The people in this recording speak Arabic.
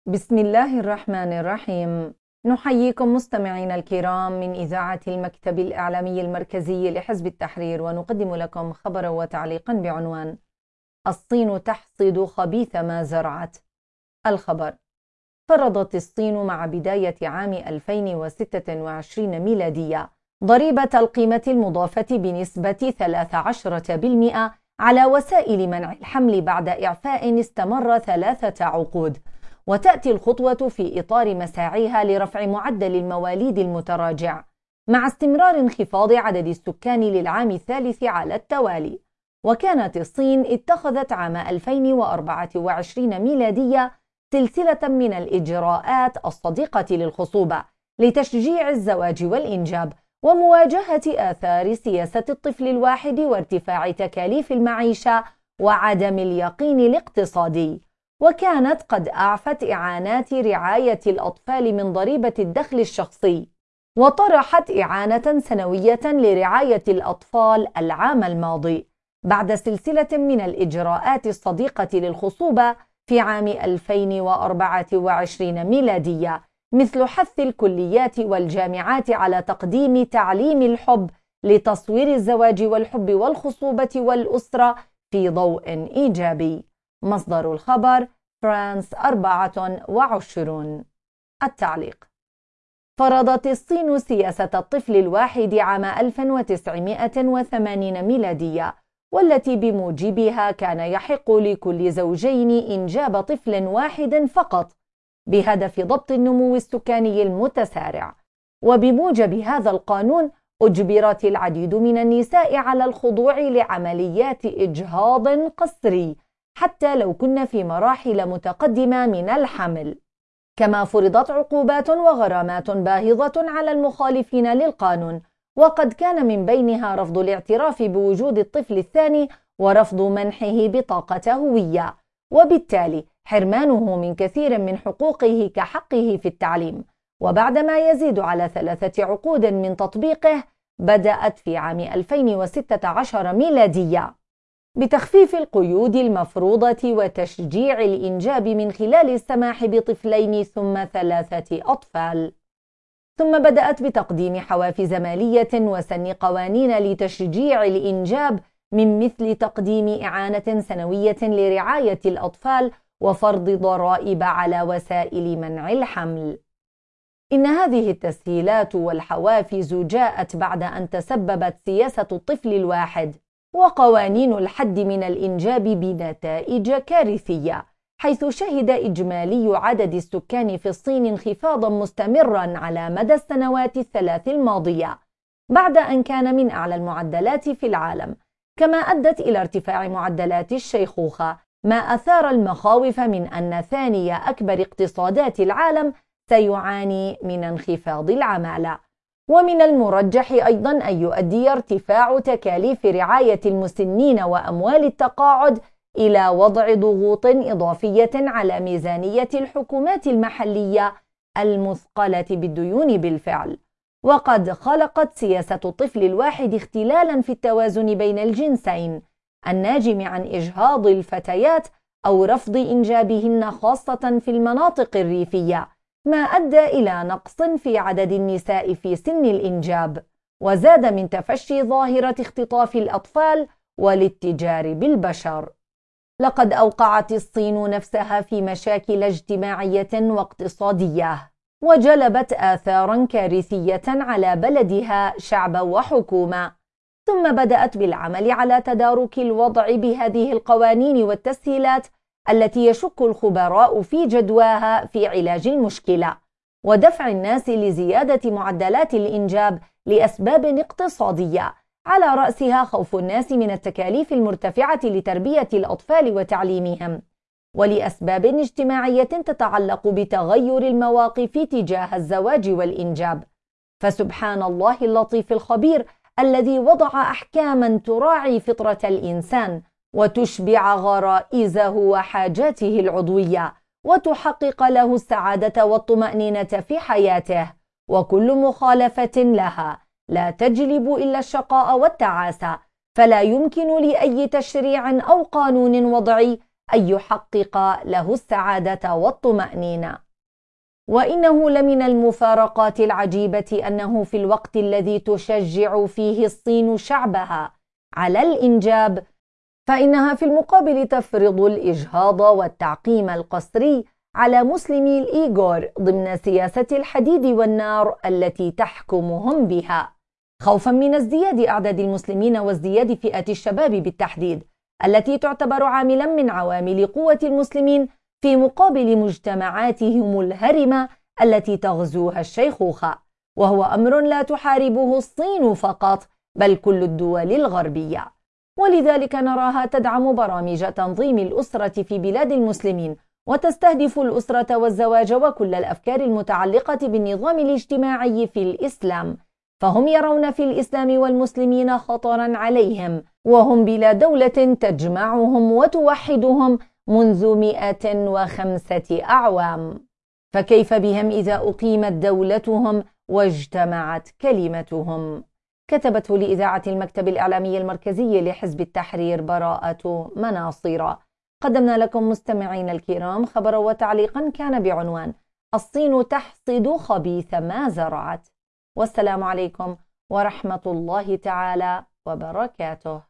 بسم الله الرحمن الرحيم. نحييكم مستمعينا الكرام من إذاعة المكتب الإعلامي المركزي لحزب التحرير، ونقدم لكم خبرا وتعليقا بعنوان: الصين تحصد خبيث ما زرعت. الخبر: فرضت الصين مع بداية عام 2026 ميلادية ضريبة القيمة المضافة بنسبة 13% على وسائل منع الحمل بعد إعفاء استمر 3 عقود، وتأتي الخطوة في إطار مساعيها لرفع معدل المواليد المتراجع مع استمرار انخفاض عدد السكان للعام الثالث على التوالي. وكانت الصين اتخذت عام 2024 ميلادية سلسلة من الإجراءات الصديقة للخصوبة لتشجيع الزواج والإنجاب ومواجهة آثار سياسة الطفل الواحد وارتفاع تكاليف المعيشة وعدم اليقين الاقتصادي. وكانت قد أعفت إعانات رعاية الأطفال من ضريبة الدخل الشخصي، وطرحت إعانة سنوية لرعاية الأطفال العام الماضي بعد سلسلة من الإجراءات الصديقة للخصوبة في عام 2024 ميلادية، مثل حث الكليات والجامعات على تقديم تعليم الحب لتصوير الزواج والحب والخصوبة والأسرة في ضوء إيجابي. مصدر الخبر: فرانس 24. التعليق: فرضت الصين سياسة الطفل الواحد عام 1980 ميلادية، والتي بموجبها كان يحق لكل زوجين إنجاب طفل واحد فقط بهدف ضبط النمو السكاني المتسارع. وبموجب هذا القانون أجبرت العديد من النساء على الخضوع لعمليات إجهاض قسري حتى لو كن في مراحل متقدمة من الحمل. كما فرضت عقوبات وغرامات باهظة على المخالفين للقانون، وقد كان من بينها رفض الاعتراف بوجود الطفل الثاني ورفض منحه بطاقة هوية، وبالتالي حرمانه من كثير من حقوقه كحقه في التعليم. وبعدما يزيد على 3 عقود من تطبيقه، بدأت في عام 2016 ميلادية بتخفيف القيود المفروضة وتشجيع الإنجاب من خلال السماح بطفلين ثم 3 أطفال. ثم بدأت بتقديم حوافز مالية وسن قوانين لتشجيع الإنجاب، من مثل تقديم إعانة سنوية لرعاية الأطفال وفرض ضرائب على وسائل منع الحمل. إن هذه التسهيلات والحوافز جاءت بعد أن تسببت سياسة الطفل الواحد وقوانين الحد من الإنجاب بنتائج كارثية، حيث شهد إجمالي عدد السكان في الصين انخفاضا مستمرا على مدى السنوات ال3 الماضية، بعد أن كان من أعلى المعدلات في العالم. كما أدت إلى ارتفاع معدلات الشيخوخة، ما أثار المخاوف من أن ثاني أكبر اقتصادات العالم سيعاني من انخفاض العمالة. ومن المرجح أيضا أن يؤدي ارتفاع تكاليف رعاية المسنين وأموال التقاعد إلى وضع ضغوط إضافية على ميزانية الحكومات المحلية المثقلة بالديون بالفعل. وقد خلقت سياسة الطفل الواحد اختلالا في التوازن بين الجنسين، الناجم عن إجهاض الفتيات أو رفض إنجابهن خاصة في المناطق الريفية، ما أدى إلى نقص في عدد النساء في سن الإنجاب، وزاد من تفشي ظاهرة اختطاف الأطفال والاتجار بالبشر. لقد أوقعت الصين نفسها في مشاكل اجتماعية واقتصادية، وجلبت آثارا كارثية على بلدها شعبا وحكومة. ثم بدأت بالعمل على تدارك الوضع بهذه القوانين والتسهيلات التي يشك الخبراء في جدواها في علاج المشكلة ودفع الناس لزيادة معدلات الإنجاب لأسباب اقتصادية، على رأسها خوف الناس من التكاليف المرتفعة لتربية الأطفال وتعليمهم، ولأسباب اجتماعية تتعلق بتغير المواقف تجاه الزواج والإنجاب. فسبحان الله اللطيف الخبير الذي وضع أحكاما تراعي فطرة الإنسان وتشبع غرائزه وحاجاته العضوية وتحقق له السعادة والطمأنينة في حياته، وكل مخالفة لها لا تجلب إلا الشقاء والتعاسة. فلا يمكن لأي تشريع أو قانون وضعي أن يحقق له السعادة والطمأنينة. وإنه لمن المفارقات العجيبة أنه في الوقت الذي تشجع فيه الصين شعبها على الإنجاب، فإنها في المقابل تفرض الإجهاض والتعقيم القسري على مسلمي الإيغور ضمن سياسة الحديد والنار التي تحكمهم بها، خوفا من ازدياد أعداد المسلمين وازدياد فئة الشباب بالتحديد، التي تعتبر عاملا من عوامل قوة المسلمين في مقابل مجتمعاتهم الهرمة التي تغزوها الشيخوخة، وهو أمر لا تحاربه الصين فقط بل كل الدول الغربية. ولذلك نراها تدعم برامج تنظيم الأسرة في بلاد المسلمين، وتستهدف الأسرة والزواج وكل الأفكار المتعلقة بالنظام الاجتماعي في الإسلام، فهم يرون في الإسلام والمسلمين خطرا عليهم، وهم بلا دولة تجمعهم وتوحدهم منذ 105 أعوام، فكيف بهم إذا أقيمت دولتهم واجتمعت كلمتهم؟ كتبته لإذاعة المكتب الإعلامي المركزي لحزب التحرير براءة مناصير. قدمنا لكم مستمعين الكرام خبرا وتعليقا كان بعنوان: الصين تحصد خبيث ما زرعت. والسلام عليكم ورحمة الله تعالى وبركاته.